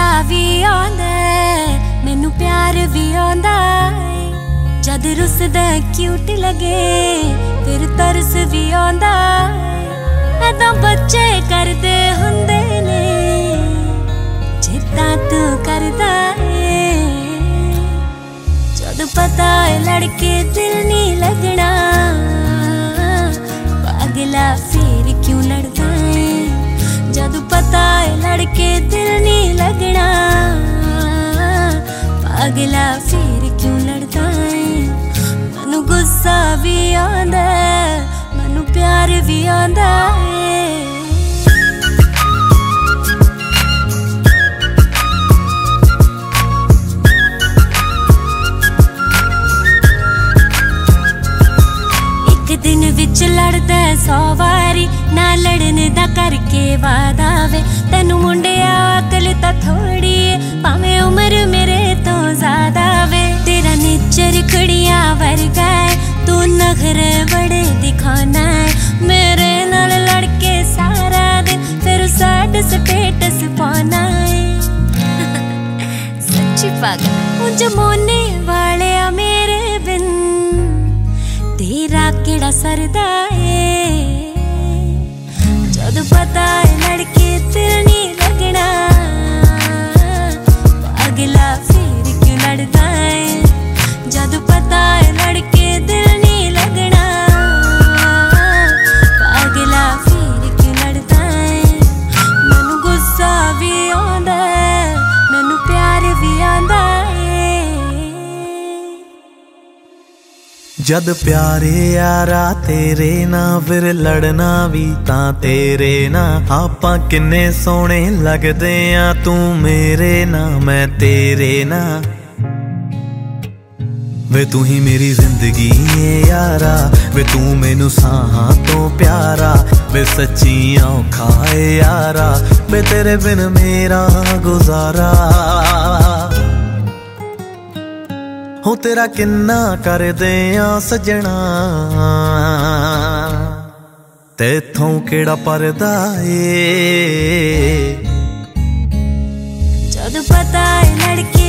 गुस्सा भी आंदा मैनू प्यार भी आंदा जद रुसदा क्यूट लगे फिर तरस भी आंदा ऐदा बच्चे करदे हुंदे ने जिद्दां तू करदा है जद पता है लड़के दिल नहीं लगना पागला फिर क्यों लड़दा है जद पता है लड़के दिल नहीं लगना पागला फिर क्यों लड़दा है मैनू गुस्सा भी आंदा मैनू प्यार भी आंदा है दिन विच लड़दा 100 वारी ना लड़ने दा करके वादा वे तैनू मुंडिया अकल तां थोड़ी भावें उम्र मेरे तो ज्यादा वे तेरा नेचर कुड़ियां वर्गा है तू नखरे बड़े दिखाना है मेरे नाल लड़के सारा दिन फिर साड स्टेटस पाना है सच्ची पागल उंज मोने वाले मेरे बिन तेरा केड़ा सरदा है जद पता है लड़के दिल नहीं लगना पागला फिर क्यों लड़दा है जद पता है लड़के दिल नहीं लगना पागला फिर क्यों लड़दा है मैनू गुस्सा भी आंदा मैनू प्यार भी आंदा जद प्यारे यारा तेरे ना फिर लड़ना भी तां तेरे ना आपां किन्ने सोहणे लगदे आ तू मेरे ना मैं तेरे ना वे तू ही मेरी जिंदगी है यारा वे तू मैनू साहां तो प्यारा वे सच्ची औखा है यारा वे तेरे बिन मेरा गुजारा हो तेरा किन्ना कर दे सजना तेथों केड़ा परदा जद पता है लड़के